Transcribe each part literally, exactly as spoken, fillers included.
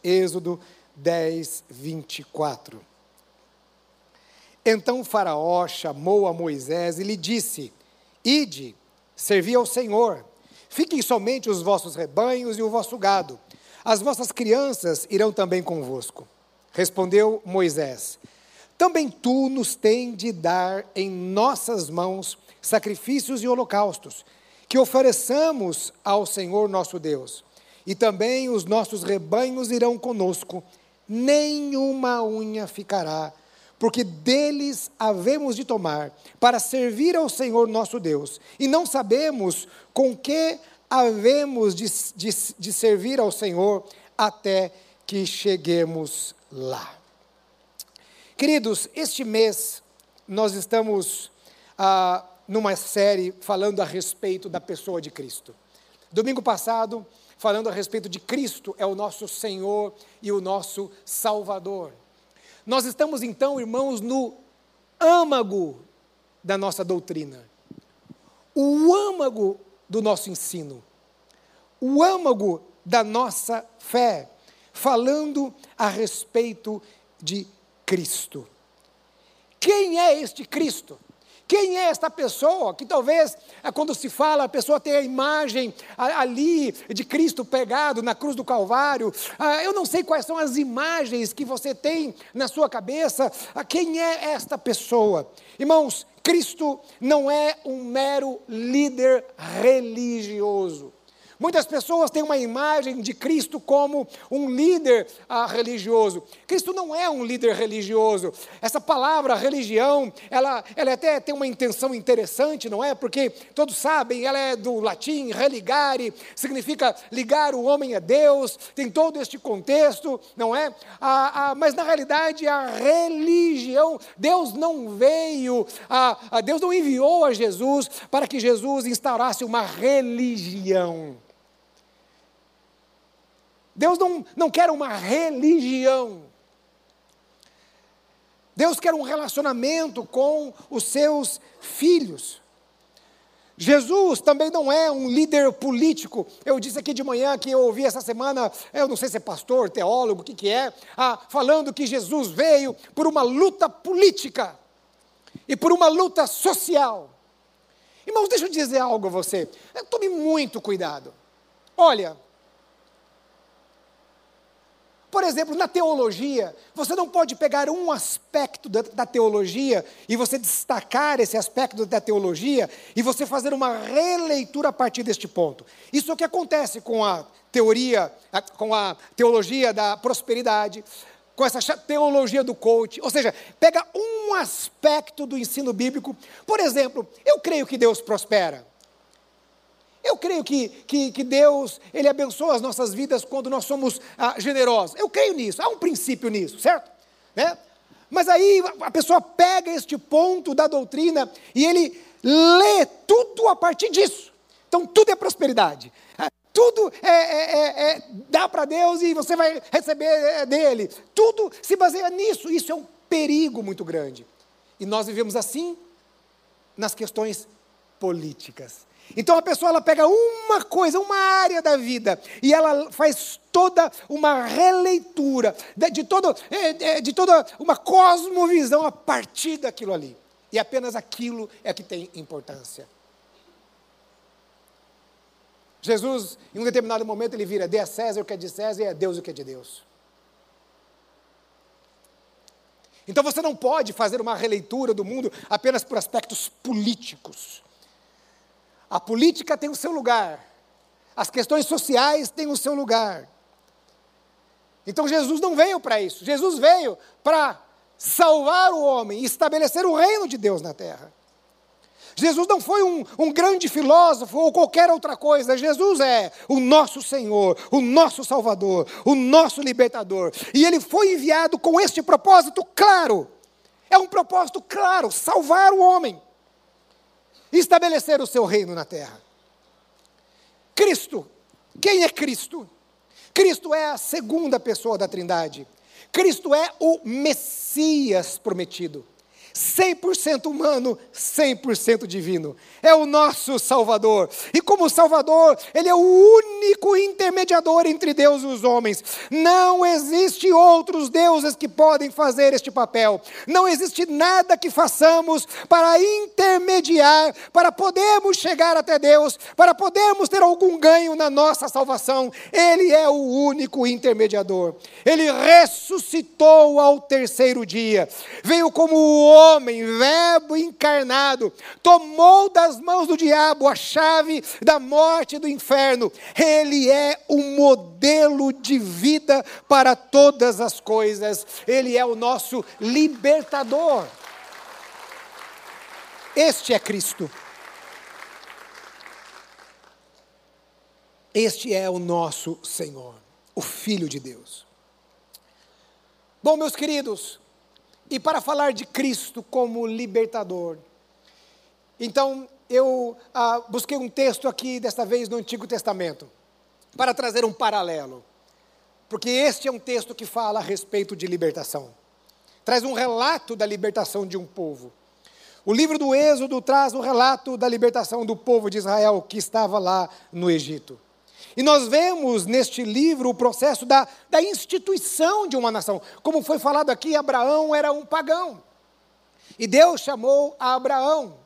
Êxodo dez, vinte e quatro. Então Faraó chamou a Moisés e lhe disse: Ide, servi ao Senhor, fiquem somente os vossos rebanhos e o vosso gado, as vossas crianças irão também convosco. Respondeu Moisés: Também tu nos tens de dar em nossas mãos sacrifícios e holocaustos, que ofereçamos ao Senhor nosso Deus. E também os nossos rebanhos irão conosco, nenhuma unha ficará, porque deles havemos de tomar, para servir ao Senhor nosso Deus. E não sabemos com que havemos de, de, de servir ao Senhor, até que cheguemos lá. Queridos, este mês nós estamos ah, numa série falando a respeito da pessoa de Cristo. Domingo passado, falando a respeito de Cristo, é o nosso Senhor e o nosso Salvador. Nós estamos então, irmãos, no âmago da nossa doutrina, o âmago do nosso ensino, o âmago da nossa fé, falando a respeito de Cristo. Quem é este Cristo? Quem é esta pessoa que talvez, quando se fala, a pessoa tem a imagem ali de Cristo pregado na cruz do Calvário? Eu não sei quais são as imagens que você tem na sua cabeça. Quem é esta pessoa? Irmãos, Cristo não é um mero líder religioso. Muitas pessoas têm uma imagem de Cristo como um líder ah, religioso. Cristo não é um líder religioso. Essa palavra religião, ela, ela até tem uma intenção interessante, não é? Porque todos sabem, ela é do latim, religare, significa ligar o homem a Deus, tem todo este contexto, não é? Ah, ah, mas na realidade a religião, Deus não veio, ah, ah, Deus não enviou a Jesus para que Jesus instaurasse uma religião. Deus não, não quer uma religião. Deus quer um relacionamento com os seus filhos. Jesus também não é um líder político. Eu disse aqui de manhã que eu ouvi essa semana, eu não sei se é pastor, teólogo, o que que é, ah, falando que Jesus veio por uma luta política e por uma luta social. Irmãos, deixa eu dizer algo a você. Tome muito cuidado. Olha, por exemplo, na teologia, você não pode pegar um aspecto da, da teologia e você destacar esse aspecto da teologia e você fazer uma releitura a partir deste ponto. Isso é o que acontece com a teoria, com a teologia da prosperidade, com essa teologia do coach. Ou seja, pega um aspecto do ensino bíblico. Por exemplo, eu creio que Deus prospera. Eu creio que, que, que Deus, Ele abençoa as nossas vidas quando nós somos ah, generosos. Eu creio nisso, há um princípio nisso, certo? Né? Mas aí a pessoa pega este ponto da doutrina e ele lê tudo a partir disso. Então tudo é prosperidade. Tudo é, é, é, é dá para Deus e você vai receber dele. Tudo se baseia nisso. Isso é um perigo muito grande. E nós vivemos assim nas questões políticas. Então a pessoa ela pega uma coisa, uma área da vida, e ela faz toda uma releitura, de, de, todo, de toda uma cosmovisão a partir daquilo ali. E apenas aquilo é que tem importância. Jesus, em um determinado momento, ele vira: dê a César o que é de César e a Deus o que é de Deus. Então você não pode fazer uma releitura do mundo apenas por aspectos políticos. A política tem o seu lugar, as questões sociais têm o seu lugar. Então Jesus não veio para isso, Jesus veio para salvar o homem e estabelecer o reino de Deus na terra. Jesus não foi um, um grande filósofo ou qualquer outra coisa. Jesus é o nosso Senhor, o nosso Salvador, o nosso libertador. E Ele foi enviado com este propósito claro. É um propósito claro, salvar o homem. Estabelecer o seu reino na terra. Cristo, quem é Cristo? Cristo é a segunda pessoa da Trindade. Cristo é o Messias prometido. cem por cento humano, cem por cento divino. É o nosso Salvador. E como Salvador, Ele é o único intermediador entre Deus e os homens. Não existe outros deuses que podem fazer este papel. Não existe nada que façamos para intermediar, para podermos chegar até Deus, para podermos ter algum ganho na nossa salvação. Ele é o único intermediador. Ele ressuscitou ao terceiro dia. Veio como o homem, verbo encarnado. Tomou das mãos do diabo a chave da morte e do inferno. Ele é um modelo de vida para todas as coisas. Ele é o nosso libertador. Este é Cristo. Este é o nosso Senhor, o Filho de Deus. Bom, meus queridos, e para falar de Cristo como libertador, então eu ah, busquei um texto aqui, desta vez no Antigo Testamento, para trazer um paralelo, porque este é um texto que fala a respeito de libertação, traz um relato da libertação de um povo. O livro do Êxodo traz um relato da libertação do povo de Israel que estava lá no Egito. E nós vemos neste livro o processo da, da instituição de uma nação. Como foi falado aqui, Abraão era um pagão. E Deus chamou a Abraão.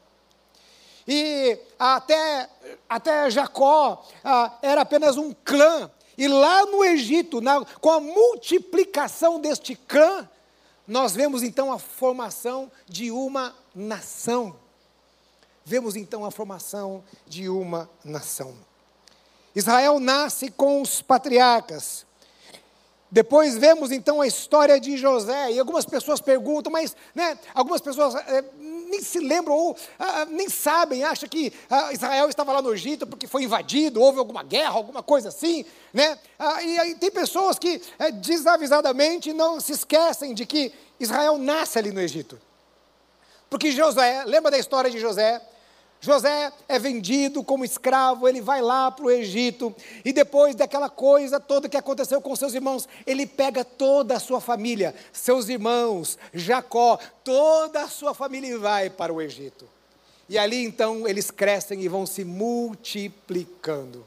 E até, até Jacó ah, era apenas um clã. E lá no Egito, na, com a multiplicação deste clã, nós vemos então a formação de uma nação. Vemos então a formação de uma nação. Israel nasce com os patriarcas. Depois vemos então a história de José. E algumas pessoas perguntam, mas né, algumas pessoas é, nem se lembram ou ah, nem sabem, acham que ah, Israel estava lá no Egito porque foi invadido, houve alguma guerra, alguma coisa assim. Né? Ah, e aí tem pessoas que é, desavisadamente não se esquecem de que Israel nasce ali no Egito. Porque José, lembra da história de José? José é vendido como escravo, ele vai lá para o Egito, e depois daquela coisa toda que aconteceu com seus irmãos, ele pega toda a sua família, seus irmãos, Jacó, toda a sua família e vai para o Egito. E ali então eles crescem e vão se multiplicando.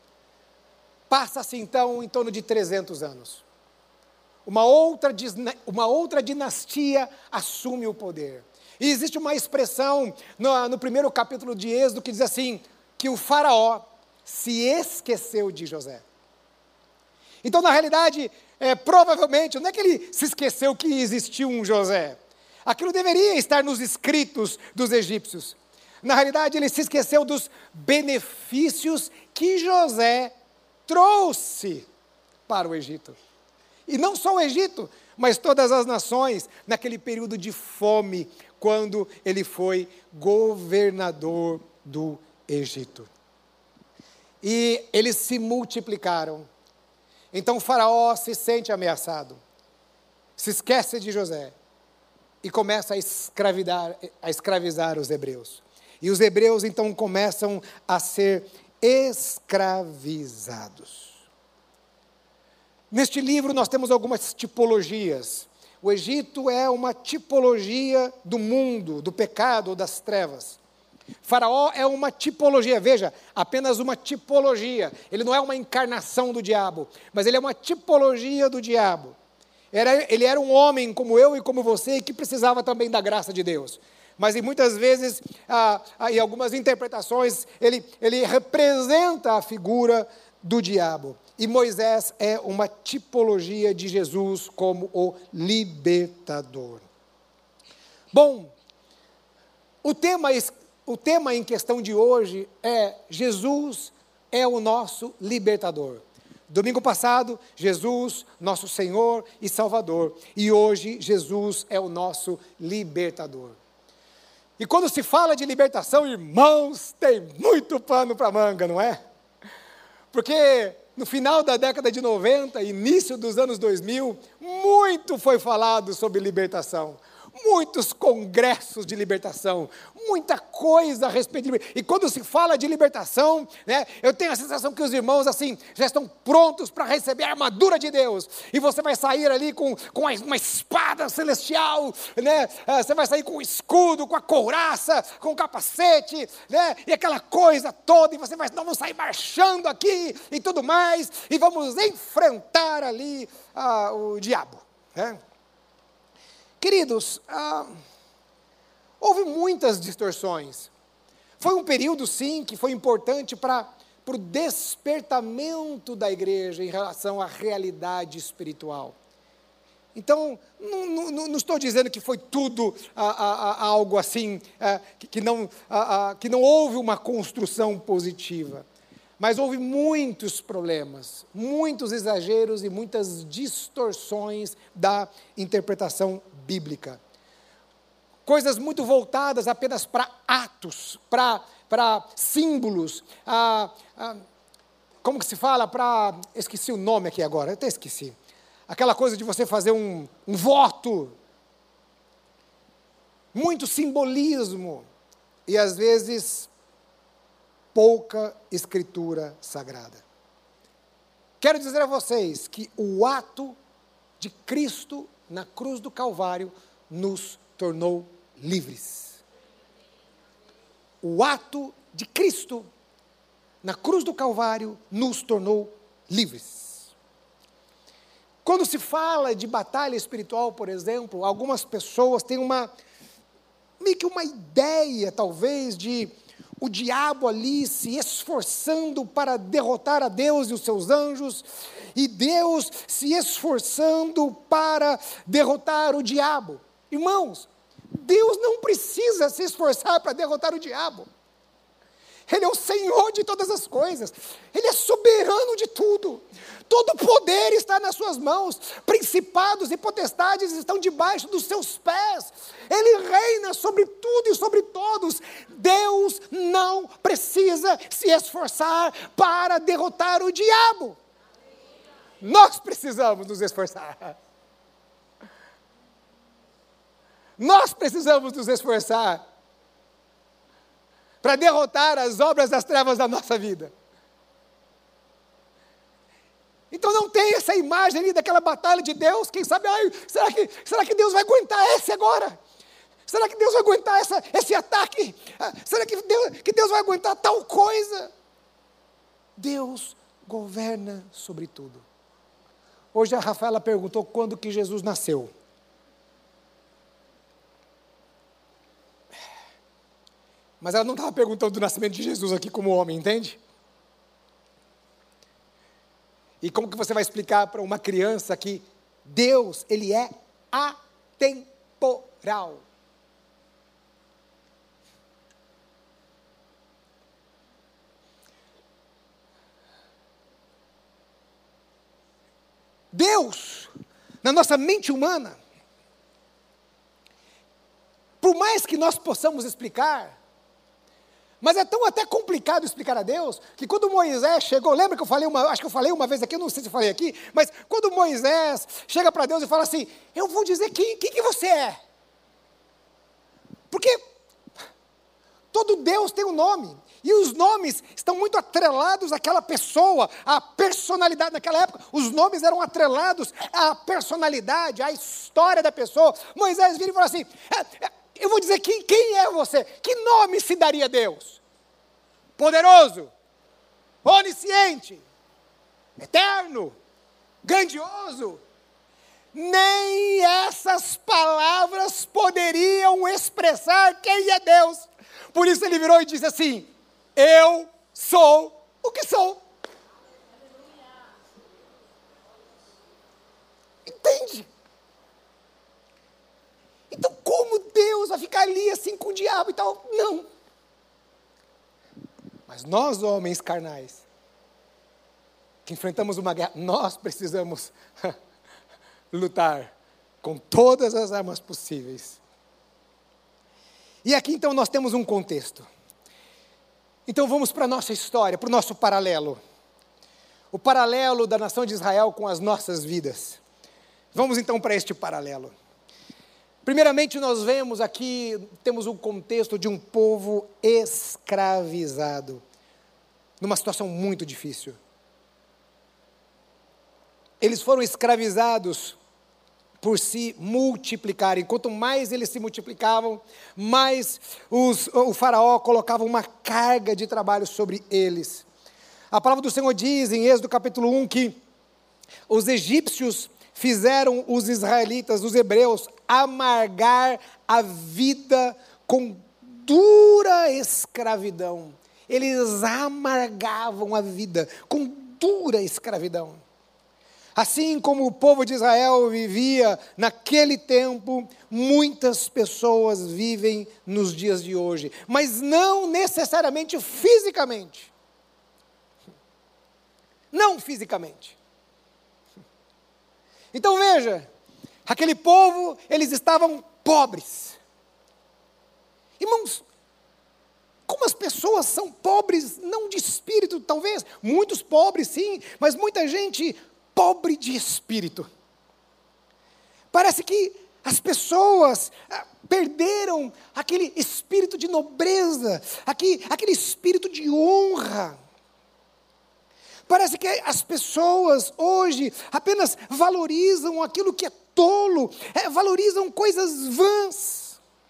Passa-se então em torno de trezentos anos. Uma outra, uma outra dinastia assume o poder. E existe uma expressão no, no primeiro capítulo de Êxodo que diz assim, que o faraó se esqueceu de José. Então, na realidade, é, provavelmente, não é que ele se esqueceu que existiu um José. Aquilo deveria estar nos escritos dos egípcios. Na realidade, ele se esqueceu dos benefícios que José trouxe para o Egito. E não só o Egito, mas todas as nações, naquele período de fome, quando ele foi governador do Egito. E eles se multiplicaram. Então o faraó se sente ameaçado, se esquece de José e começa a escravizar, a escravizar os hebreus. E os hebreus então começam a ser escravizados. Neste livro nós temos algumas tipologias. O Egito é uma tipologia do mundo, do pecado ou das trevas. Faraó é uma tipologia, veja, apenas uma tipologia. Ele não é uma encarnação do diabo, mas ele é uma tipologia do diabo. Era, ele era um homem como eu e como você, que precisava também da graça de Deus. Mas e muitas vezes, ah, ah, em algumas interpretações, ele, ele representa a figura do diabo. E Moisés é uma tipologia de Jesus como o libertador. Bom, o tema, o tema em questão de hoje é Jesus é o nosso libertador. Domingo passado, Jesus, nosso Senhor e Salvador. E hoje, Jesus é o nosso libertador. E quando se fala de libertação, irmãos, tem muito pano para manga, não é? Porque no final da década de noventa, início dos anos dois mil, muito foi falado sobre libertação. muitos congressos de libertação, muita coisa a respeito de libertação. E quando se fala de libertação, né, eu tenho a sensação que os irmãos assim já estão prontos para receber a armadura de Deus. E você vai sair ali com, com uma espada celestial, né? Você vai sair com o escudo, com a couraça, com o capacete, né? E aquela coisa toda. E você vai, nós vamos sair marchando aqui e tudo mais. E vamos enfrentar ali ah, o diabo, né? Queridos, ah, houve muitas distorções. Foi um período, sim, que foi importante para o despertamento da igreja em relação à realidade espiritual. Então, não, não, não estou dizendo que foi tudo ah, ah, algo assim, ah, que, que, não, ah, ah, que não houve uma construção positiva. Mas houve muitos problemas, muitos exageros e muitas distorções da interpretação bíblica. Coisas muito voltadas apenas para atos, para, para símbolos, ah, ah, como que se fala? Para, esqueci o nome aqui agora, eu até esqueci. Aquela coisa de você fazer um, um voto, muito simbolismo, e às vezes pouca escritura sagrada. Quero dizer a vocês que o ato de Cristo na cruz do Calvário nos tornou livres. O ato de Cristo na cruz do Calvário nos tornou livres. Quando se fala de batalha espiritual, por exemplo, algumas pessoas têm uma, meio que uma ideia, talvez, de o diabo ali se esforçando para derrotar a Deus e os seus anjos, e Deus se esforçando para derrotar o diabo. Irmãos, Deus não precisa se esforçar para derrotar o diabo. Ele é o Senhor de todas as coisas. Ele é soberano de tudo. Todo o poder está nas suas mãos. Principados e potestades estão debaixo dos seus pés. Ele reina sobre tudo e sobre todos. Deus não precisa se esforçar para derrotar o diabo. Nós precisamos nos esforçar. Nós precisamos nos esforçar para derrotar as obras das trevas da nossa vida. Então não tem essa imagem ali daquela batalha de Deus, quem sabe, ai, será, que, será que Deus vai aguentar esse agora? Será que Deus vai aguentar essa, esse ataque? Ah, será que Deus, que Deus vai aguentar tal coisa? Deus governa sobre tudo. Hoje a Rafaela perguntou quando que Jesus nasceu. Mas ela não estava perguntando do nascimento de Jesus aqui como homem, entende? E como que você vai explicar para uma criança que Deus, Ele é atemporal? Deus, na nossa mente humana, por mais que nós possamos explicar, mas é tão até complicado explicar a Deus, que quando Moisés chegou, lembra que eu falei uma, acho que eu falei uma vez aqui, eu não sei se eu falei aqui, mas quando Moisés chega para Deus e fala assim, eu vou dizer quem, quem que você é. Porque todo Deus tem um nome, e os nomes estão muito atrelados àquela pessoa, à personalidade. Naquela época, os nomes eram atrelados à personalidade, à história da pessoa. Moisés vira e fala assim, é, é, eu vou dizer quem, quem é você, que nome se daria a Deus? Poderoso, onisciente, eterno, grandioso. Nem essas palavras poderiam expressar quem é Deus. Por isso ele virou e disse assim, eu sou o que sou. Entende? Então, como Deus vai ficar ali assim com o diabo e tal? Não. Mas nós, homens carnais, que enfrentamos uma guerra, nós precisamos lutar com todas as armas possíveis. E aqui, então, nós temos um contexto. Então, vamos para a nossa história, para o nosso paralelo. O paralelo da nação de Israel com as nossas vidas. Vamos, então, para este paralelo. Primeiramente, nós vemos aqui, temos um contexto de um povo escravizado, numa situação muito difícil. Eles foram escravizados por se multiplicarem. Quanto mais eles se multiplicavam, mais os, o faraó colocava uma carga de trabalho sobre eles. A palavra do Senhor diz em Êxodo capítulo um que os egípcios fizeram os israelitas, os hebreus, amargar a vida com dura escravidão. Eles amargavam a vida com dura escravidão. Assim como o povo de Israel vivia naquele tempo, muitas pessoas vivem nos dias de hoje, mas não necessariamente fisicamente. Não fisicamente. Então veja, aquele povo, eles estavam pobres. Irmãos, como as pessoas são pobres, não de espírito talvez, muitos pobres sim, mas muita gente pobre de espírito. Parece que as pessoas ah, perderam aquele espírito de nobreza, aquele, aquele espírito de honra. Parece que as pessoas hoje apenas valorizam aquilo que é tolo, é, valorizam coisas vãs.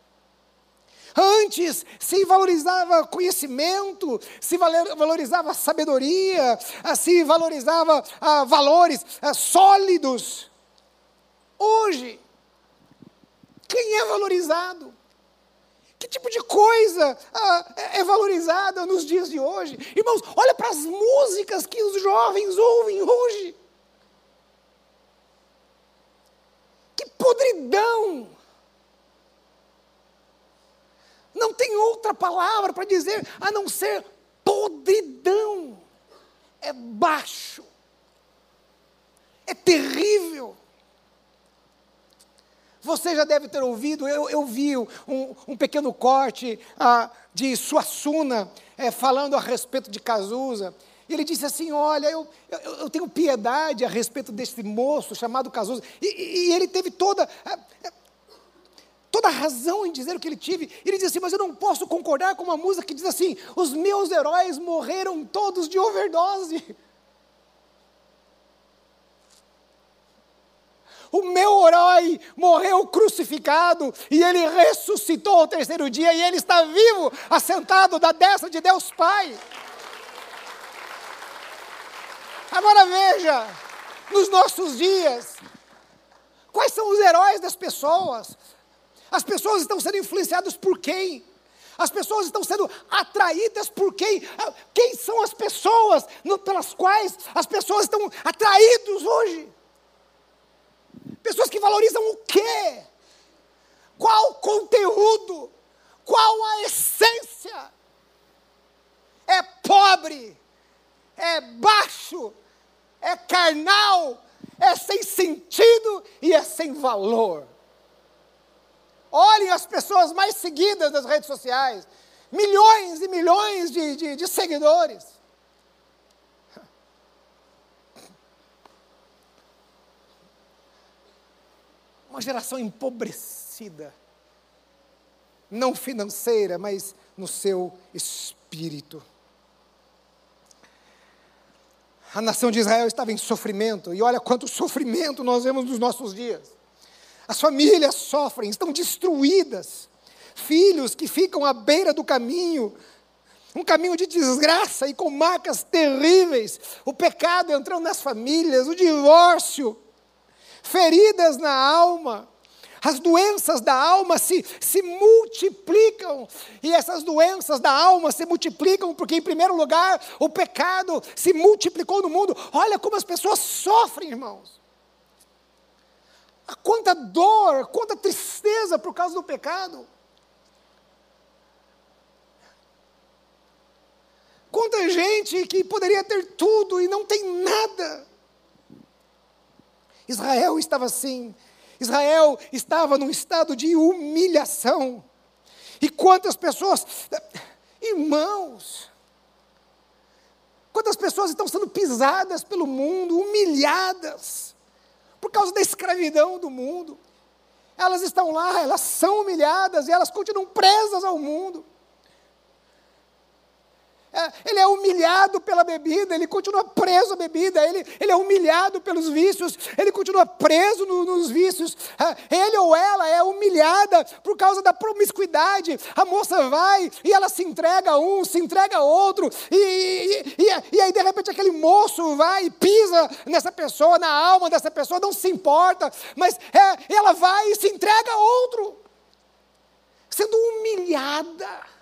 Antes se valorizava conhecimento, se valorizava sabedoria, se valorizava ah, valores ah, sólidos. Hoje, quem é valorizado? Que tipo de coisa ah, é valorizada nos dias de hoje? Irmãos, olha para as músicas que os jovens ouvem hoje. Que podridão! Não tem outra palavra para dizer a não ser podridão. É baixo. É terrível. Você já deve ter ouvido, eu, eu vi um, um pequeno corte ah, de Suassuna é, falando a respeito de Cazuza. E ele disse assim, olha, eu, eu, eu tenho piedade a respeito desse moço chamado Cazuza. E, e ele teve toda... Ah, toda a razão em dizer o que ele tive. Ele diz assim, mas eu não posso concordar com uma música que diz assim, os meus heróis morreram todos de overdose. O meu herói morreu crucificado e ele ressuscitou ao terceiro dia e ele está vivo, assentado da destra de Deus Pai. Agora veja, nos nossos dias, quais são os heróis das pessoas? As pessoas estão sendo influenciadas por quem? As pessoas estão sendo atraídas por quem? Quem são as pessoas no, pelas quais as pessoas estão atraídas hoje? Pessoas que valorizam o quê? Qual o conteúdo? Qual a essência? É pobre, é baixo, é carnal, é sem sentido e é sem valor. Olhem as pessoas mais seguidas nas redes sociais. Milhões e milhões de, de, de seguidores. Uma geração empobrecida. Não financeira, mas no seu espírito. A nação de Israel estava em sofrimento. E olha quanto sofrimento nós vemos nos nossos dias. As famílias sofrem, estão destruídas. Filhos que ficam à beira do caminho, um caminho de desgraça e com marcas terríveis. O pecado entrando nas famílias, o divórcio, feridas na alma. As doenças da alma se, se multiplicam. E essas doenças da alma se multiplicam porque, em primeiro lugar, o pecado se multiplicou no mundo. Olha como as pessoas sofrem, irmãos. Quanta dor, quanta tristeza por causa do pecado. Quanta gente que poderia ter tudo e não tem nada. Israel estava assim. Israel estava num estado de humilhação. E quantas pessoas, irmãos, quantas pessoas estão sendo pisadas pelo mundo, humilhadas, por causa da escravidão do mundo. elas estão lá, elas são humilhadas e elas continuam presas ao mundo. Ele é humilhado pela bebida, ele continua preso à bebida, ele, ele é humilhado pelos vícios, ele continua preso no, nos vícios, ele ou ela é humilhada por causa da promiscuidade. A moça vai e ela se entrega a um, se entrega a outro, e, e, e, e aí de repente aquele moço vai e pisa nessa pessoa, na alma dessa pessoa, não se importa, mas é, ela vai e se entrega a outro, sendo humilhada.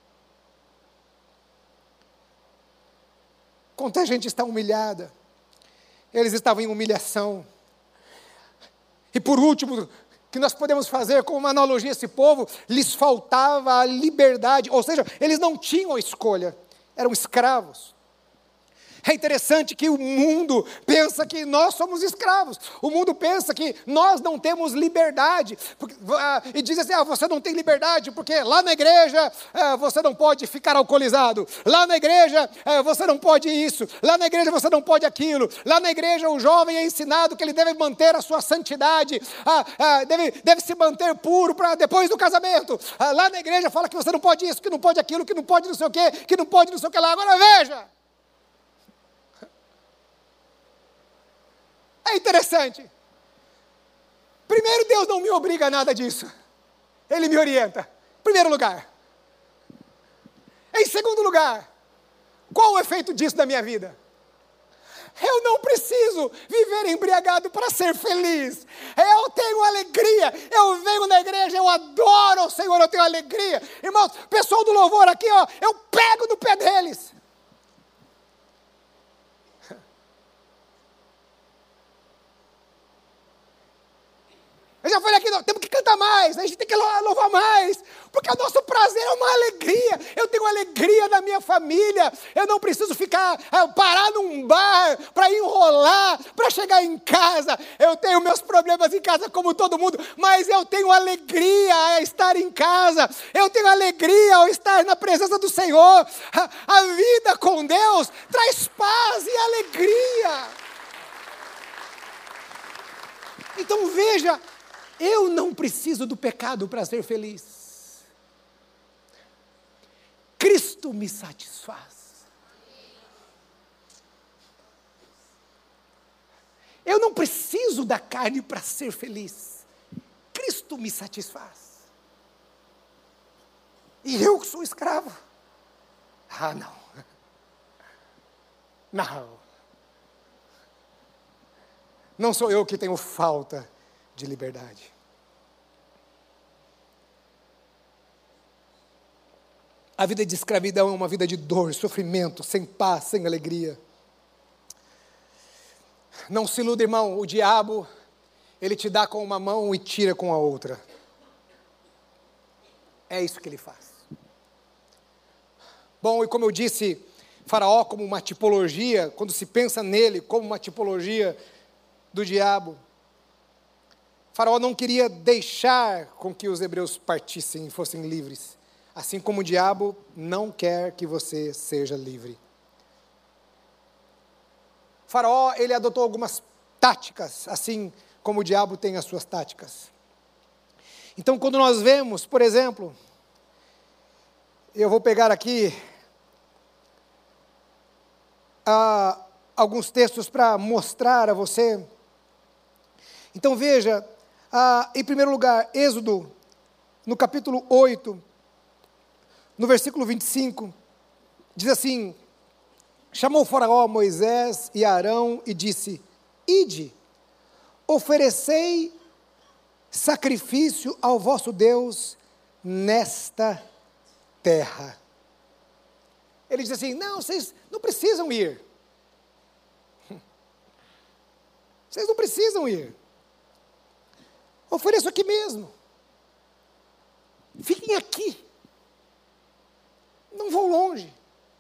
Quanta gente está humilhada, eles estavam em humilhação. E por último, que nós podemos fazer como uma analogia a esse povo, lhes faltava a liberdade, ou seja, eles não tinham escolha, eram escravos. É interessante que o mundo pensa que nós somos escravos. O mundo pensa que nós não temos liberdade. Porque, ah, e diz assim, ah, você não tem liberdade, porque lá na igreja ah, você não pode ficar alcoolizado. Lá na igreja ah, você não pode isso. Lá na igreja você não pode aquilo. Lá na igreja o jovem é ensinado que ele deve manter a sua santidade. Ah, ah, deve, deve se manter puro para depois do casamento. Ah, lá na igreja fala que você não pode isso, que não pode aquilo, que não pode não sei o quê, que não pode não sei o que lá. Agora veja. É interessante. Primeiro, Deus não me obriga a nada disso. Ele me orienta. Primeiro lugar. Em segundo lugar, qual o efeito disso na minha vida? Eu não preciso viver embriagado para ser feliz. Eu tenho alegria. Eu venho na igreja, eu adoro o Senhor, eu tenho alegria. Irmãos, pessoal do louvor aqui, ó, eu pego no pé deles. Eu já falei aqui, temos que cantar mais, a gente tem que louvar mais, porque o nosso prazer é uma alegria. Eu tenho alegria na minha família, eu não preciso ficar, parar num bar, para enrolar, para chegar em casa. Eu tenho meus problemas em casa como todo mundo, mas eu tenho alegria a estar em casa, eu tenho alegria ao estar na presença do Senhor. A, a vida com Deus traz paz e alegria. Então veja, eu não preciso do pecado para ser feliz. Cristo me satisfaz. Eu não preciso da carne para ser feliz. Cristo me satisfaz. E eu que sou escravo? Ah, não. Não. Não sou eu que tenho falta de liberdade. A vida de escravidão é uma vida de dor, sofrimento, sem paz, sem alegria. Não se iluda, irmão, o diabo, ele te dá com uma mão e tira com a outra. É isso que ele faz. Bom, e como eu disse, Faraó como uma tipologia, quando se pensa nele como uma tipologia do diabo, Faraó não queria deixar com que os hebreus partissem e fossem livres, assim como o diabo não quer que você seja livre. Faraó, ele adotou algumas táticas, assim como o diabo tem as suas táticas. Então, quando nós vemos, por exemplo, eu vou pegar aqui ah, alguns textos para mostrar a você. Então veja, ah, em primeiro lugar, Êxodo, no capítulo oito, no versículo vinte e cinco, diz assim: chamou Faraó Moisés e Arão e disse: ide, oferecei sacrifício ao vosso Deus nesta terra. Ele diz assim: não, vocês não precisam ir. Vocês não precisam ir. Ofereço aqui mesmo. Fiquem aqui. Não vão longe.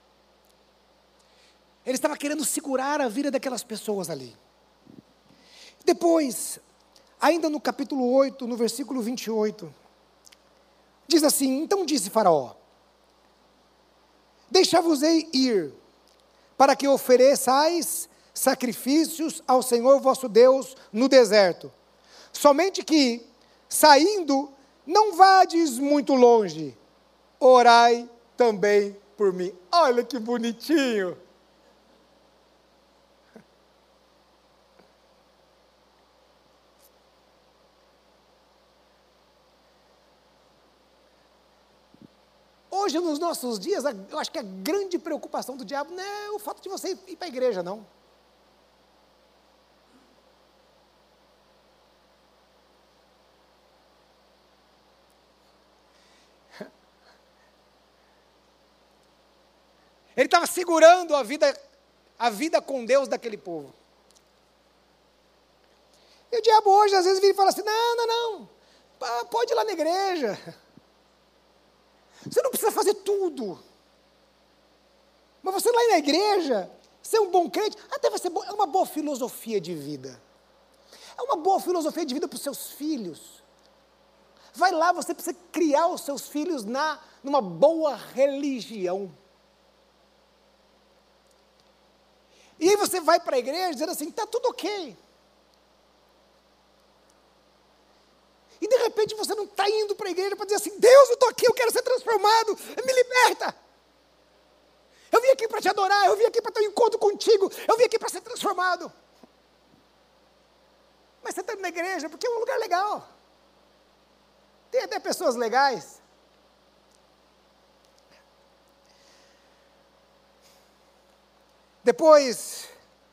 Ele estava querendo segurar a vida daquelas pessoas ali. Depois, ainda no capítulo oito, no versículo vinte e oito, diz assim: então disse Faraó: deixar-vos-ei ir, para que ofereçais sacrifícios ao Senhor vosso Deus no deserto. Somente que Saindo, não vades muito longe, orai também por mim. Olha que bonitinho. Hoje, nos nossos dias, eu acho que a grande preocupação do diabo não é o fato de você ir para a igreja, não. Ele estava segurando a vida, a vida com Deus daquele povo. E o diabo hoje, às vezes, vira e fala assim, não, não, não, pode ir lá na igreja. Você não precisa fazer tudo. Mas você lá na igreja, ser um bom crente, até vai ser bom, é uma boa filosofia de vida. É uma boa filosofia de vida para os seus filhos. Vai lá, você precisa criar os seus filhos na, numa boa religião. E aí você vai para a igreja dizendo assim, está tudo ok. E de repente você não está indo para a igreja para dizer assim, Deus, eu estou aqui, eu quero ser transformado, me liberta. Eu vim aqui para te adorar, eu vim aqui para ter um encontro contigo, eu vim aqui para ser transformado. Mas você está indo na igreja porque é um lugar legal. Tem até pessoas legais. Depois,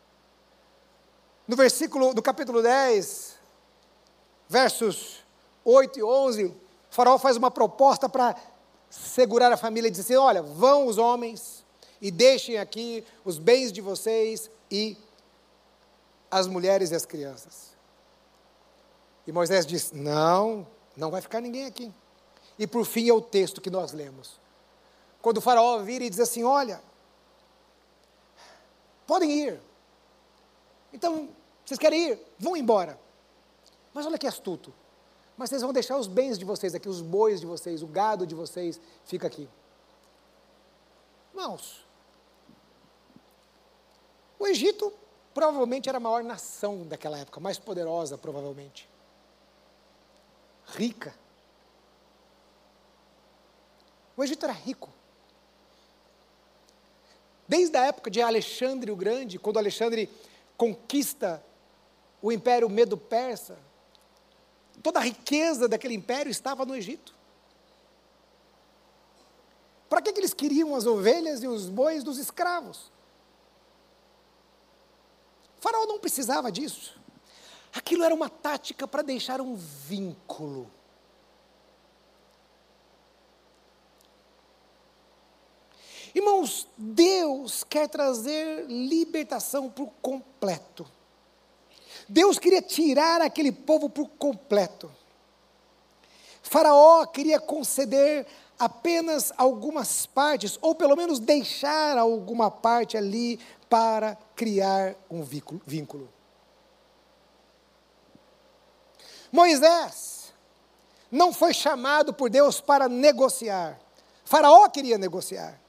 no versículo, no capítulo dez, versos oito e onze, o faraó faz uma proposta para segurar a família e diz assim, olha, vão os homens e deixem aqui os bens de vocês e as mulheres e as crianças. E Moisés diz, não, não vai ficar ninguém aqui. E por fim é o texto que nós lemos. Quando o faraó vira e diz assim, olha, podem ir. Então, vocês querem ir? Vão embora. Mas olha que astuto. Mas vocês vão deixar os bens de vocês aqui, os bois de vocês, o gado de vocês, fica aqui. Irmãos, o Egito provavelmente era a maior nação daquela época, mais poderosa provavelmente. Rica. O Egito era rico. Desde a época de Alexandre o Grande, quando Alexandre conquista o Império Medo-Persa, toda a riqueza daquele império estava no Egito. Para que, que eles queriam as ovelhas e os bois dos escravos? O faraó não precisava disso. Aquilo era uma tática para deixar um vínculo. Irmãos, Deus quer trazer libertação por completo. Deus queria tirar aquele povo por completo. Faraó queria conceder apenas algumas partes, ou pelo menos deixar alguma parte ali para criar um vínculo. Moisés não foi chamado por Deus para negociar. Faraó queria negociar.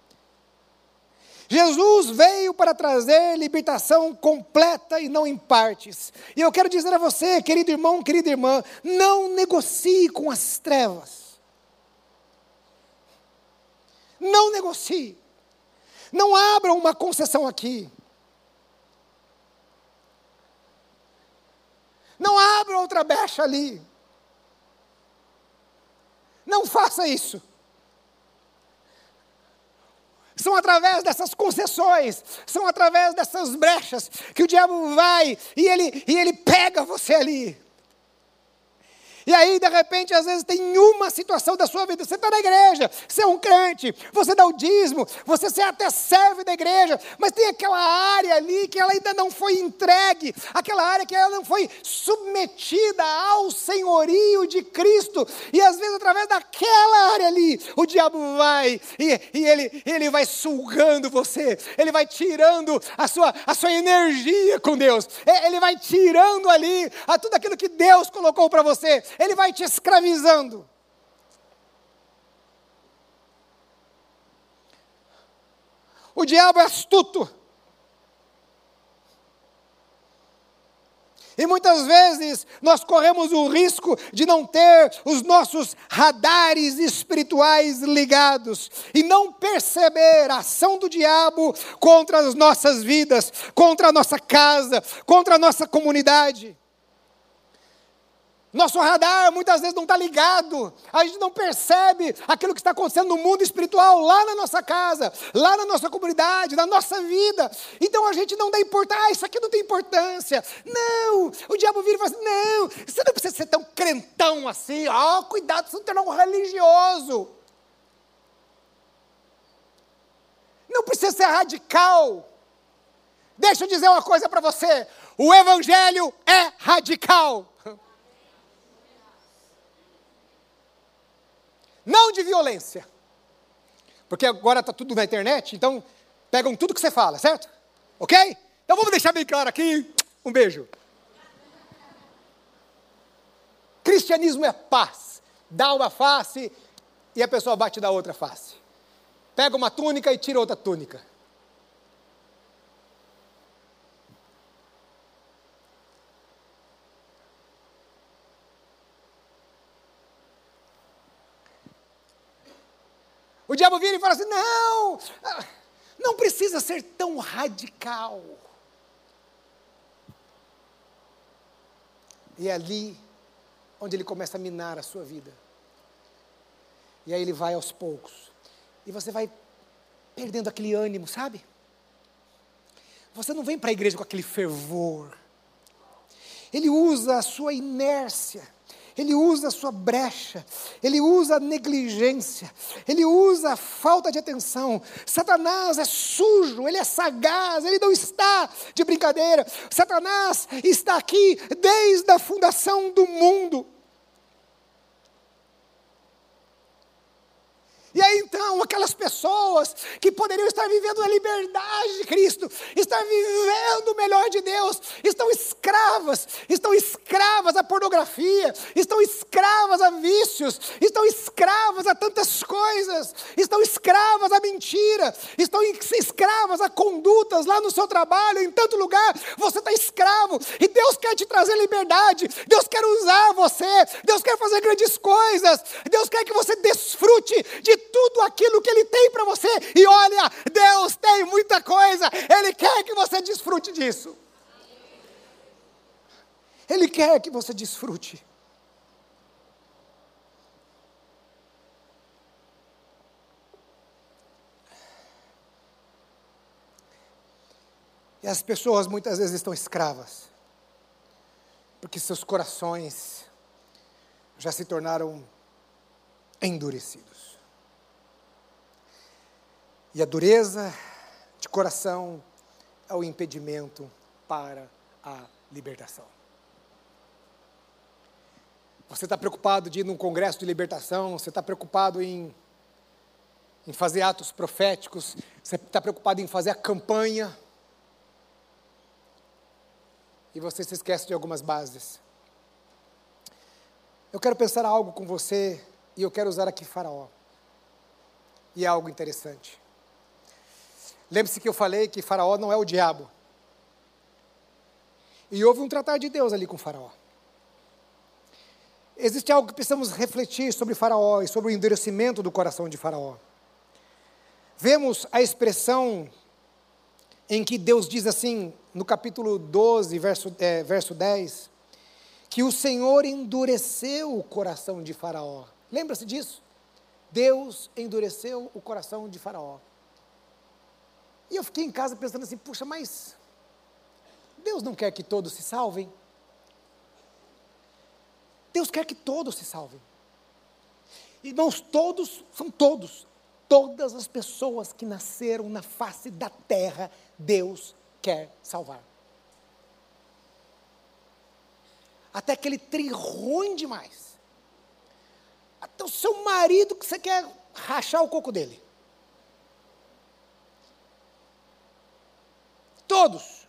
Jesus veio para trazer libertação completa e não em partes. E eu quero dizer a você, querido irmão, querida irmã, não negocie com as trevas. Não negocie. Não abra uma concessão aqui. Não abra outra brecha ali. Não faça isso. São através dessas concessões, são através dessas brechas, que o diabo vai e ele, e ele pega você ali. E aí, de repente, às vezes tem uma situação da sua vida, você está na igreja, você é um crente, você dá o dízimo, você até serve da igreja, mas tem aquela área ali que ela ainda não foi entregue, aquela área que ela não foi submetida ao senhorio de Cristo, e às vezes através daquela área ali, o diabo vai, e, e ele, ele vai sugando você, ele vai tirando a sua, a sua energia com Deus, ele vai tirando ali a tudo aquilo que Deus colocou para você, ele vai te escravizando. O diabo é astuto. E muitas vezes nós corremos o risco de não ter os nossos radares espirituais ligados e não perceber a ação do diabo contra as nossas vidas, contra a nossa casa, contra a nossa comunidade. Nosso radar muitas vezes não está ligado, a gente não percebe aquilo que está acontecendo no mundo espiritual, lá na nossa casa, lá na nossa comunidade, na nossa vida. Então a gente não dá importância, ah, isso aqui não tem importância. Não, o diabo vira e fala assim, não, você não precisa ser tão crentão assim, ó, oh, cuidado, você não torna um religioso. Não precisa ser radical. Deixa eu dizer uma coisa para você, o evangelho é radical. Não de violência, porque agora está tudo na internet, então pegam tudo que você fala, certo? Ok? Então vamos deixar bem claro aqui, um beijo. Cristianismo é paz, dá uma face e a pessoa bate da outra face. Pega uma túnica e tira outra túnica. O diabo vira e fala assim, não, não precisa ser tão radical. E é ali onde ele começa a minar a sua vida. E aí ele vai aos poucos. E você vai perdendo aquele ânimo, sabe? Você não vem para a igreja com aquele fervor. Ele usa a sua inércia. Ele usa a sua brecha, ele usa a negligência, ele usa a falta de atenção. Satanás é sujo, ele é sagaz, ele não está de brincadeira. Satanás está aqui desde a fundação do mundo. E aí então, aquelas pessoas que poderiam estar vivendo a liberdade de Cristo, estar vivendo o melhor de Deus, estão escravas, estão escravas à pornografia, estão escravas a vícios, estão escravas a tantas coisas, estão escravas à mentira, estão escravas a condutas lá no seu trabalho, em tanto lugar, você está escravo, e Deus quer te trazer liberdade, Deus quer usar você, Deus quer fazer grandes coisas, Deus quer que você desfrute de tudo aquilo que Ele tem para você, e olha, Deus tem muita coisa, Ele quer que você desfrute disso, Ele quer que você desfrute. E as pessoas muitas vezes estão escravas, porque seus corações já se tornaram endurecidos. E a dureza de coração é o impedimento para a libertação. Você está preocupado de ir num congresso de libertação, você está preocupado em, em fazer atos proféticos, você está preocupado em fazer a campanha, e você se esquece de algumas bases. Eu quero pensar algo com você, e eu quero usar aqui Faraó. E é algo interessante. Lembre-se que eu falei que Faraó não é o diabo. E houve um tratar de Deus ali com Faraó. Existe algo que precisamos refletir sobre Faraó e sobre o endurecimento do coração de Faraó. Vemos a expressão em que Deus diz assim, no capítulo doze, verso, é, verso dez, que o Senhor endureceu o coração de Faraó. Lembra-se disso? Deus endureceu o coração de Faraó. E eu fiquei em casa pensando assim, puxa, mas Deus não quer que todos se salvem? Deus quer que todos se salvem. Irmãos, todos, são todos, todas as pessoas que nasceram na face da terra, Deus quer salvar. Até aquele trem ruim demais. Até o seu marido que você quer rachar o coco dele. Todos.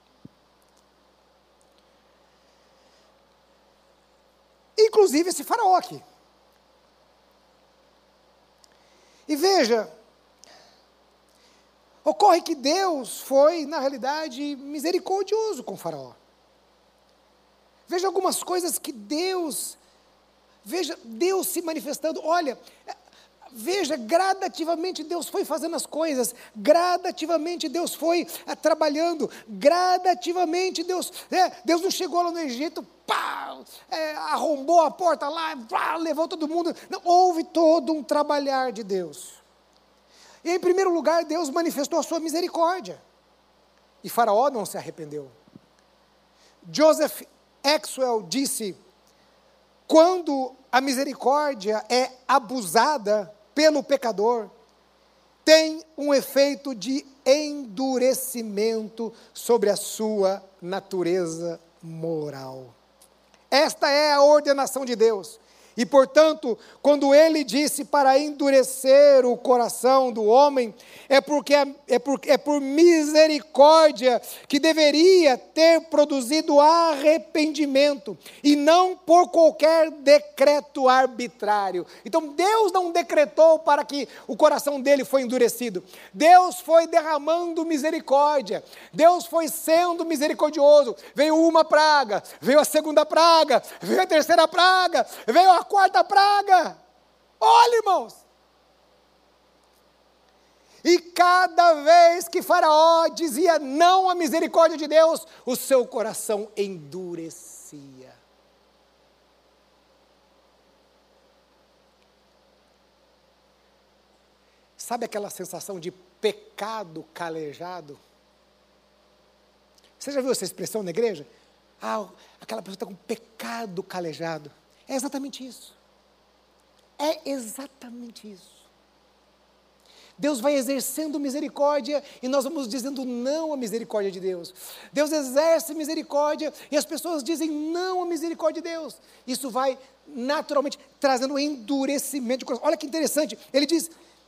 Inclusive esse Faraó aqui. E veja, ocorre que Deus foi, na realidade, misericordioso com Faraó. Veja algumas coisas que Deus, veja Deus se manifestando. Olha, veja, gradativamente Deus foi fazendo as coisas, gradativamente Deus foi é, trabalhando, gradativamente Deus, é, Deus não chegou lá no Egito, pá, é, arrombou a porta lá, pá, levou todo mundo. Não, houve todo um trabalhar de Deus. E em primeiro lugar, Deus manifestou a sua misericórdia. E Faraó não se arrependeu. Joseph Axwell disse: quando a misericórdia é abusada pelo pecador, tem um efeito de endurecimento sobre a sua natureza moral. Esta é a ordenação de Deus. E, portanto, quando ele disse para endurecer o coração do homem, é porque é por, é por misericórdia que deveria ter produzido arrependimento, e não por qualquer decreto arbitrário. Então, Deus não decretou para que o coração dele foi endurecido. Deus foi derramando misericórdia. Deus foi sendo misericordioso. Veio uma praga, veio a segunda praga, veio a terceira praga, veio a quarta praga. Olha, irmãos. E cada vez que Faraó dizia não à misericórdia de Deus, o seu coração endurecia. Sabe aquela sensação de pecado calejado? Você já viu essa expressão na igreja? Ah, aquela pessoa está com pecado calejado. É exatamente isso. É exatamente isso. Deus vai exercendo misericórdia e nós vamos dizendo não à misericórdia de Deus. Deus exerce misericórdia e as pessoas dizem não à misericórdia de Deus. Isso vai naturalmente trazendo um endurecimento de coração. Olha que interessante, ele diz,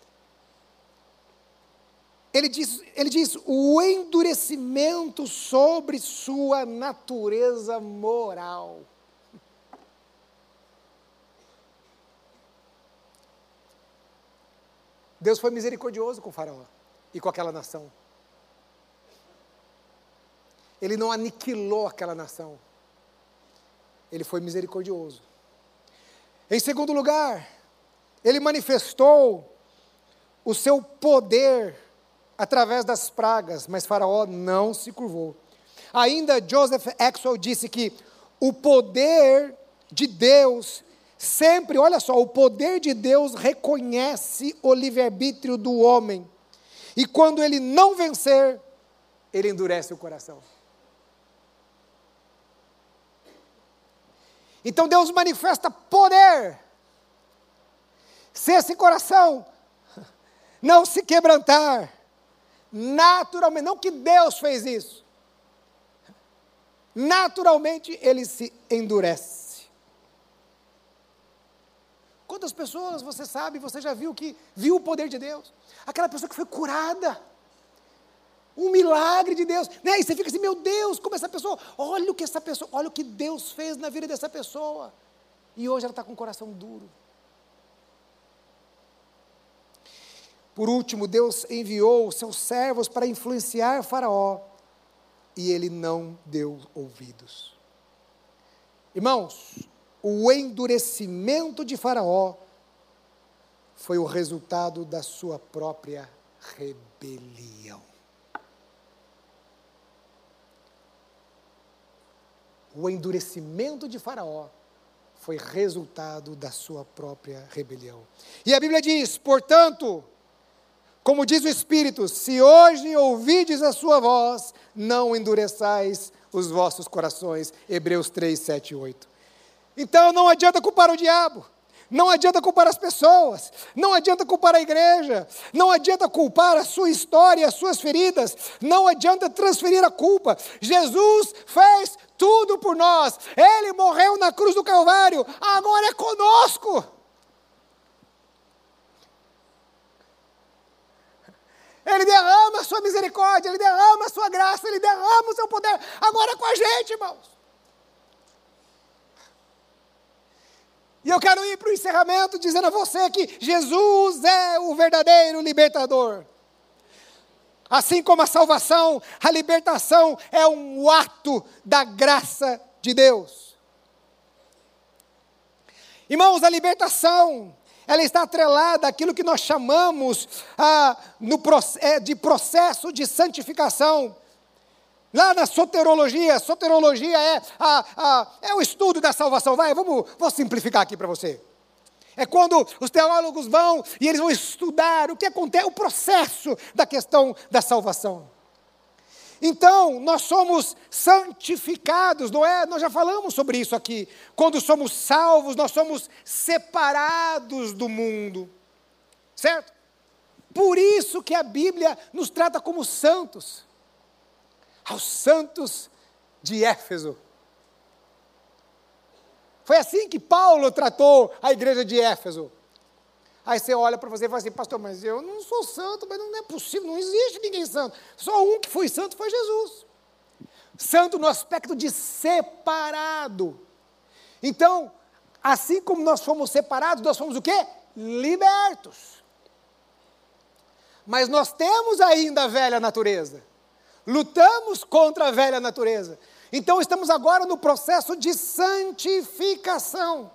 ele diz, ele diz, o endurecimento sobre sua natureza moral. Deus foi misericordioso com o Faraó e com aquela nação. Ele não aniquilou aquela nação. Ele foi misericordioso. Em segundo lugar, ele manifestou o seu poder através das pragas, mas Faraó não se curvou. Ainda Joseph Axwell disse que o poder de Deus sempre, olha só, o poder de Deus reconhece o livre-arbítrio do homem. E quando ele não vencer, ele endurece o coração. Então Deus manifesta poder. Se esse coração não se quebrantar, naturalmente, não que Deus fez isso, naturalmente ele se endurece. Quantas pessoas você sabe, você já viu que viu o poder de Deus? Aquela pessoa que foi curada. Um milagre de Deus. Né? E você fica assim, meu Deus, como essa pessoa, olha o que essa pessoa, olha o que Deus fez na vida dessa pessoa. E hoje ela está com o coração duro. Por último, Deus enviou os seus servos para influenciar Faraó. E ele não deu ouvidos. Irmãos, o endurecimento de Faraó foi o resultado da sua própria rebelião. O endurecimento de Faraó foi resultado da sua própria rebelião. E a Bíblia diz, portanto, como diz o Espírito, se hoje ouvides a sua voz, não endureçais os vossos corações. Hebreus três, sete e oito. Então não adianta culpar o diabo, não adianta culpar as pessoas, não adianta culpar a igreja, não adianta culpar a sua história, as suas feridas, não adianta transferir a culpa. Jesus fez tudo por nós, Ele morreu na cruz do Calvário, agora é conosco. Ele derrama a sua misericórdia, Ele derrama a sua graça, Ele derrama o seu poder, agora é com a gente, irmãos. E eu quero ir para o encerramento dizendo a você que Jesus é o verdadeiro libertador. Assim como a salvação, a libertação é um ato da graça de Deus. Irmãos, a libertação, ela está atrelada àquilo que nós chamamos ah, no, é, de processo de santificação. Lá na soterologia, soterologia é, a, a, é o estudo da salvação. Vai, vamos, vou simplificar aqui para você. É quando os teólogos vão e eles vão estudar o que acontece, o processo da questão da salvação. Então, nós somos santificados, não é? Nós já falamos sobre isso aqui. Quando somos salvos, nós somos separados do mundo. Certo? Por isso que a Bíblia nos trata como santos. Aos santos de Éfeso. Foi assim que Paulo tratou a igreja de Éfeso. Aí você olha para você e fala assim, pastor, mas eu não sou santo, mas não é possível, não existe ninguém santo. Só um que foi santo foi Jesus. Santo no aspecto de separado. Então, assim como nós fomos separados, nós fomos o quê? Libertos. Mas nós temos ainda a velha natureza. Lutamos contra a velha natureza. Então estamos agora no processo de santificação.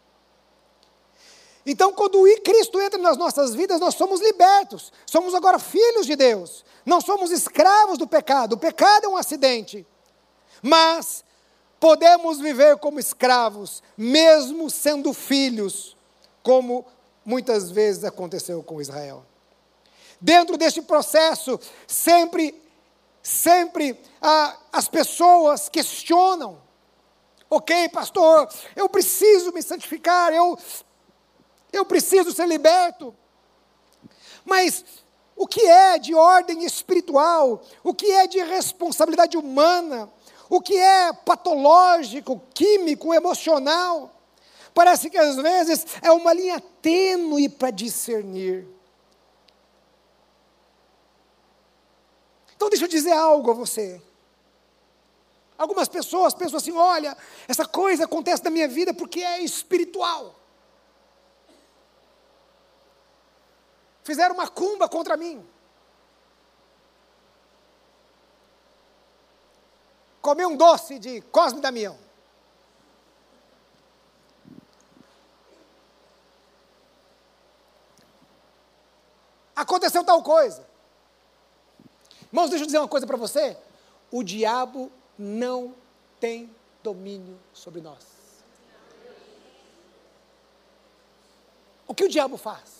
Então, quando o Cristo entra nas nossas vidas, nós somos libertos. Somos agora filhos de Deus. Não somos escravos do pecado. O pecado é um acidente. Mas podemos viver como escravos, mesmo sendo filhos, como muitas vezes aconteceu com Israel. Dentro deste processo, sempre, sempre ah, as pessoas questionam. Ok, pastor, eu preciso me santificar, eu... Eu preciso ser liberto. Mas o que é de ordem espiritual? O que é de responsabilidade humana? O que é patológico, químico, emocional? Parece que às vezes é uma linha tênue para discernir. Então deixa eu dizer algo a você. Algumas pessoas pensam assim, olha, essa coisa acontece na minha vida porque é espiritual. Fizeram uma cumba contra mim. Comi um doce de Cosme e Damião. Aconteceu tal coisa. Irmãos, deixa eu dizer uma coisa para você. O diabo não tem domínio sobre nós. O que o diabo faz?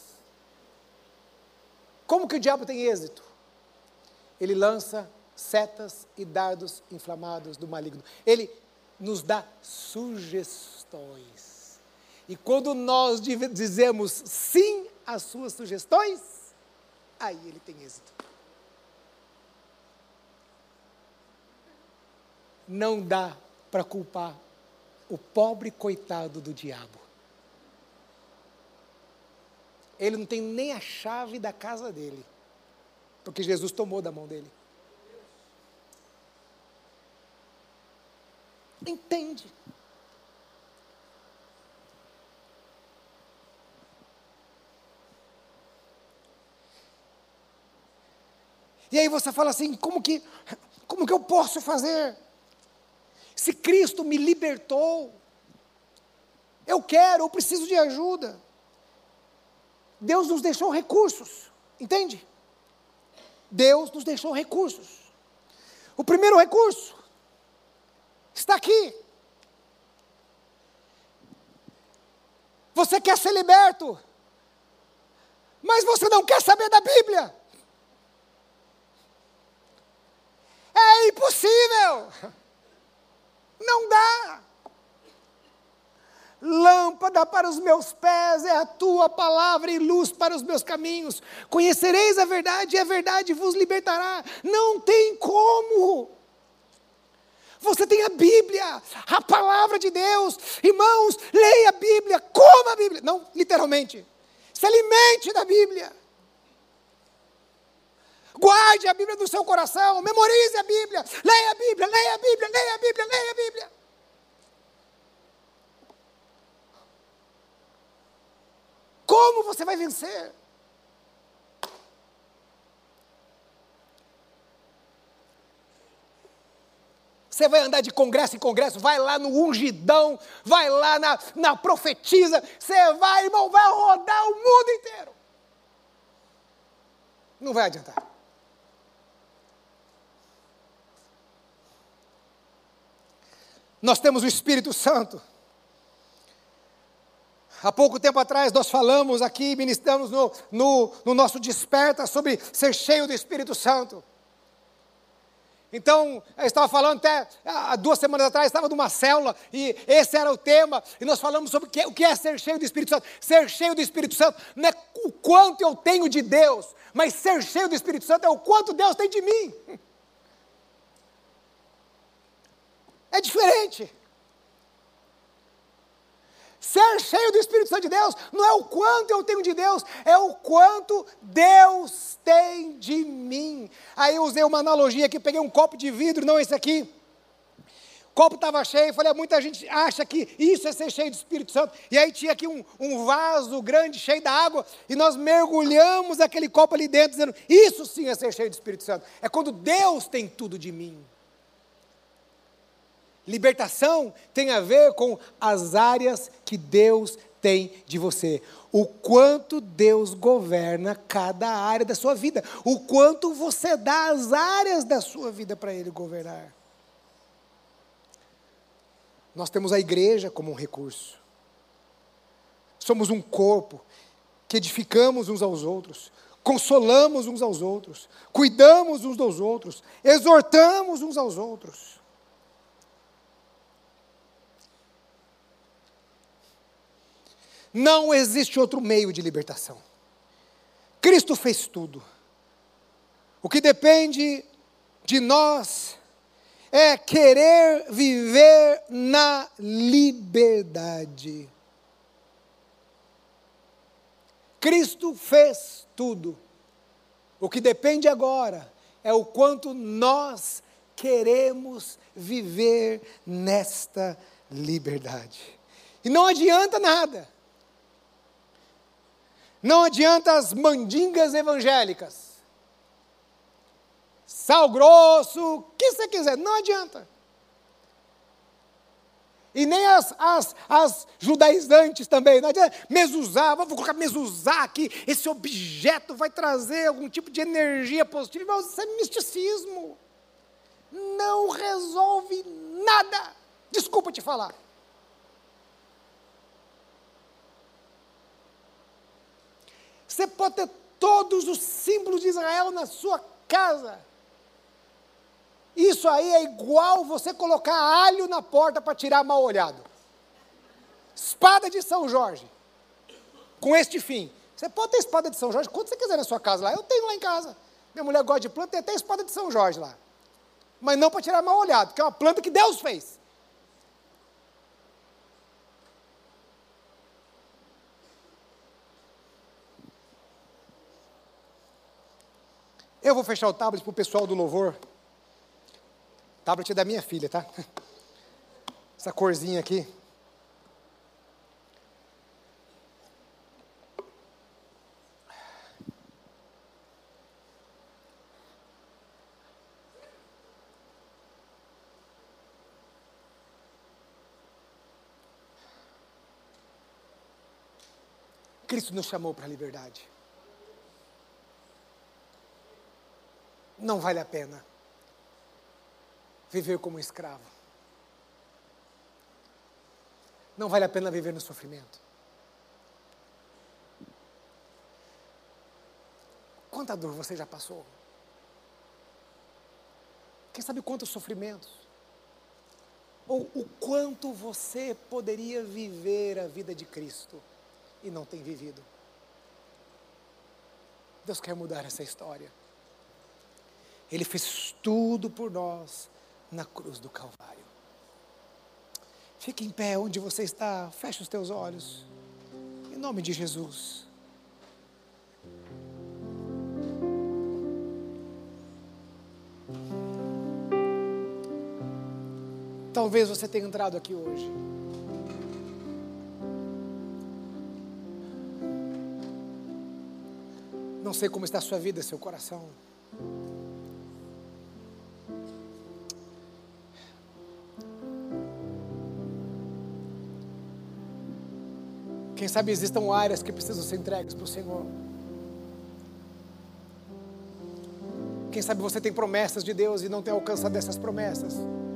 Como que o diabo tem êxito? Ele lança setas e dardos inflamados do maligno. Ele nos dá sugestões. E quando nós dizemos sim às suas sugestões, aí ele tem êxito. Não dá para culpar o pobre coitado do diabo. Ele não tem nem a chave da casa dele, porque Jesus tomou da mão dele. Entende? E aí você fala assim, como que, como que eu posso fazer? Se Cristo me libertou, eu quero, eu preciso de ajuda. Deus nos deixou recursos, entende? Deus nos deixou recursos. O primeiro recurso está aqui. Você quer ser liberto, mas você não quer saber da Bíblia. É impossível. Não dá. Lâmpada para os meus pés é a tua palavra e luz para os meus caminhos. Conhecereis a verdade e a verdade vos libertará. Não tem como. Você tem a Bíblia, a palavra de Deus. Irmãos, leia a Bíblia, coma a Bíblia. Não, literalmente. Se alimente da Bíblia. Guarde a Bíblia no seu coração. Memorize a Bíblia. Leia a Bíblia, leia a Bíblia, leia a Bíblia, leia a Bíblia. Como você vai vencer? Você vai andar de congresso em congresso, vai lá no ungidão, vai lá na, na profetisa, você vai, irmão, vai rodar o mundo inteiro. Não vai adiantar. Nós temos o Espírito Santo. Há pouco tempo atrás nós falamos aqui, ministramos no, no, no nosso Desperta sobre ser cheio do Espírito Santo. Então, eu estava falando até há duas semanas atrás, estava numa célula, e esse era o tema, e nós falamos sobre o que, o que é ser cheio do Espírito Santo. Ser cheio do Espírito Santo não é o quanto eu tenho de Deus, mas ser cheio do Espírito Santo é o quanto Deus tem de mim. É diferente. Ser cheio do Espírito Santo de Deus não é o quanto eu tenho de Deus, é o quanto Deus tem de mim. Aí eu usei uma analogia aqui, peguei um copo de vidro, não esse aqui. O copo estava cheio, falei, muita gente acha que isso é ser cheio do Espírito Santo. E aí tinha aqui um, um vaso grande, cheio da água, e nós mergulhamos aquele copo ali dentro, dizendo, isso sim é ser cheio do Espírito Santo. É quando Deus tem tudo de mim. Libertação tem a ver com as áreas que Deus tem de você. O quanto Deus governa cada área da sua vida. O quanto você dá as áreas da sua vida para Ele governar. Nós temos a igreja como um recurso. Somos um corpo que edificamos uns aos outros, consolamos uns aos outros, cuidamos uns dos outros, exortamos uns aos outros. Não existe outro meio de libertação. Cristo fez tudo. O que depende de nós é querer viver na liberdade. Cristo fez tudo. O que depende agora é o quanto nós queremos viver nesta liberdade. E não adianta nada. Não adianta as mandingas evangélicas. Sal grosso, o que você quiser, não adianta. E nem as, as, as judaizantes também, não adianta. Mezuzá, vou colocar mezuzá aqui, esse objeto vai trazer algum tipo de energia positiva, mas isso é misticismo. Não resolve nada. Desculpa te falar. Você pode ter todos os símbolos de Israel na sua casa. Isso aí é igual você colocar alho na porta para tirar mal olhado. Espada de São Jorge. Com este fim. Você pode ter espada de São Jorge quando você quiser na sua casa lá. Eu tenho lá em casa. Minha mulher gosta de planta, tem até espada de São Jorge lá. Mas não para tirar mal olhado, porque é uma planta que Deus fez. Eu vou fechar o tablet para o pessoal do louvor. Tablet é da minha filha, tá? Essa corzinha aqui. Cristo nos chamou para a liberdade. Não vale a pena viver como um escravo. Não vale a pena viver no sofrimento. Quanta dor você já passou? Quem sabe quantos sofrimentos? Ou o quanto você poderia viver a vida de Cristo e não tem vivido? Deus quer mudar essa história. Ele fez tudo por nós na cruz do Calvário. Fique em pé onde você está, feche os teus olhos, em nome de Jesus. Talvez você tenha entrado aqui hoje. Não sei como está a sua vida, seu coração. Quem sabe existam áreas que precisam ser entregues para o Senhor. Quem sabe você tem promessas de Deus e não tem alcançado dessas promessas.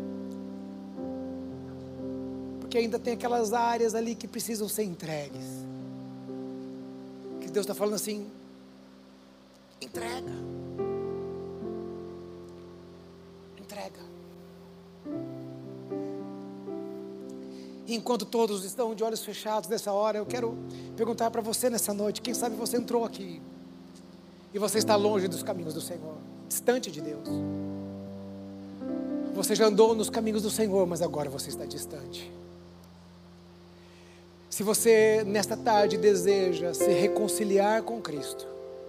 Porque ainda tem aquelas áreas ali que precisam ser entregues. Que Deus está falando assim, entrega. Entrega. E enquanto todos estão de olhos fechados nessa hora, eu quero perguntar para você nessa noite, quem sabe você entrou aqui e você está longe dos caminhos do Senhor, distante de Deus. Você já andou nos caminhos do Senhor, mas agora você está distante. Se você nesta tarde deseja se reconciliar com Cristo,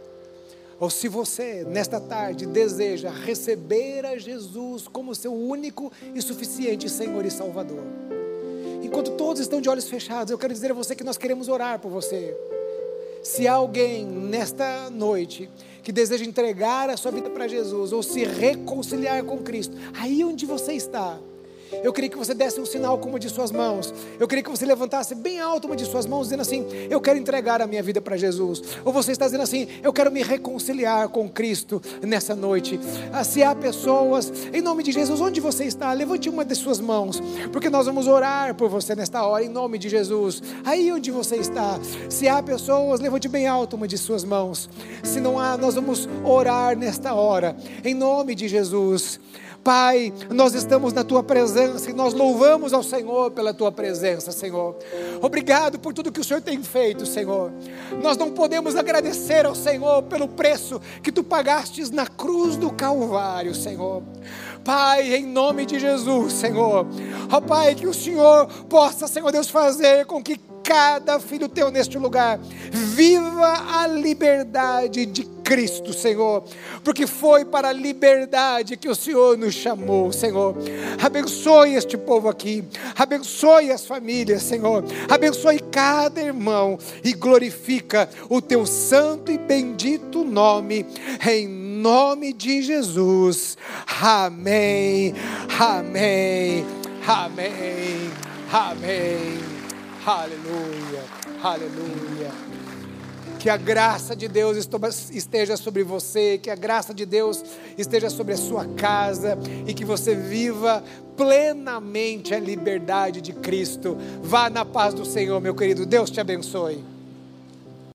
ou se você nesta tarde deseja receber a Jesus como seu único e suficiente Senhor e Salvador, enquanto todos estão de olhos fechados, eu quero dizer a você que nós queremos orar por você. Se há alguém nesta noite que deseja entregar a sua vida para Jesus, ou se reconciliar com Cristo, aí onde você está, eu queria que você desse um sinal com uma de suas mãos. Eu queria que você levantasse bem alto uma de suas mãos, dizendo assim, eu quero entregar a minha vida para Jesus. Ou você está dizendo assim, eu quero me reconciliar com Cristo nessa noite. Ah, se há pessoas, em nome de Jesus, onde você está, levante uma de suas mãos, porque nós vamos orar por você nesta hora, em nome de Jesus. Aí onde você está, se há pessoas, levante bem alto uma de suas mãos. Se não há, nós vamos orar nesta hora, em nome de Jesus. Pai, nós estamos na Tua presença e nós louvamos ao Senhor pela Tua presença, Senhor. Obrigado por tudo que o Senhor tem feito, Senhor. Nós não podemos agradecer ao Senhor pelo preço que Tu pagastes na cruz do Calvário, Senhor. Pai, em nome de Jesus, Senhor. Ó Pai, que o Senhor possa, Senhor Deus, fazer com que cada filho Teu neste lugar viva a liberdade de Cristo, Senhor, porque foi para a liberdade que o Senhor nos chamou, Senhor. Abençoe este povo aqui, abençoe as famílias, Senhor, abençoe cada irmão e glorifica o Teu santo e bendito nome, em nome de Jesus. Amém, amém, amém, amém. Aleluia, aleluia. Que a graça de Deus esteja sobre você, que a graça de Deus esteja sobre a sua casa e que você viva plenamente a liberdade de Cristo. Vá na paz do Senhor, meu querido. Deus te abençoe.